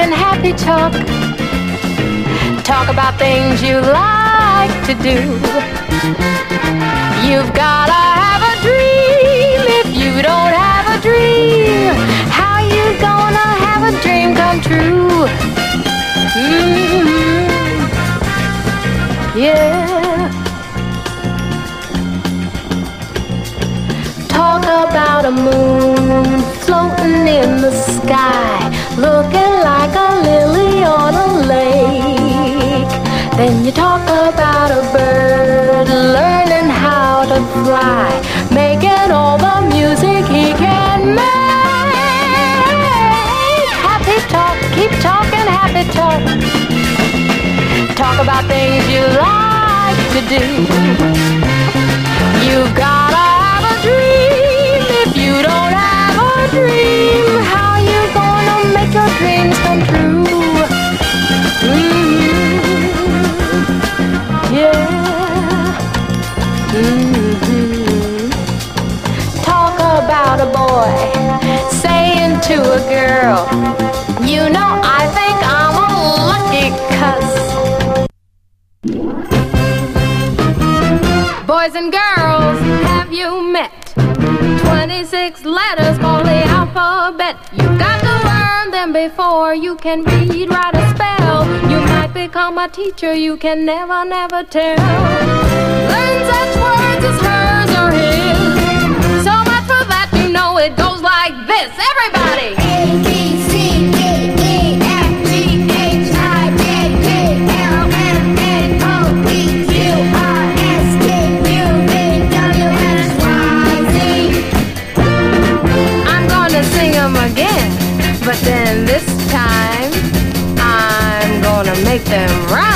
and happy talk. Talk about things you like to do. You've gotta have a dream. If you don't have a dream, how you gonna have a dream come true? Yeah. Talk about a moon floating in the sky, looking like a lily on a lake. Then you talk about a bird learning how to fly, making all the music he can make. Happy talk, keep talking happy talk. Talk about things you like to do. You've gotta have a dream. If you don't have a dream, how you gonna make your dreams come true? Yeah. Talk about a boy saying to a girl, you know, I think I'm a lucky cuss. Boys and girls, have you met? 26 letters for the alphabet. You've got to learn them before you can read, write, or spell. You might become a teacher, you can never, never tell. Learn such words as hers or his. So much for that, you know it goes like this. Everybody! A, B, C, D, E, F, G, H, I, J, K, L, M, N, O, P, Q, R, S, T, U, V, W, X, Y, Z. I'm gonna sing them again, but then this time I'm gonna make them rhyme.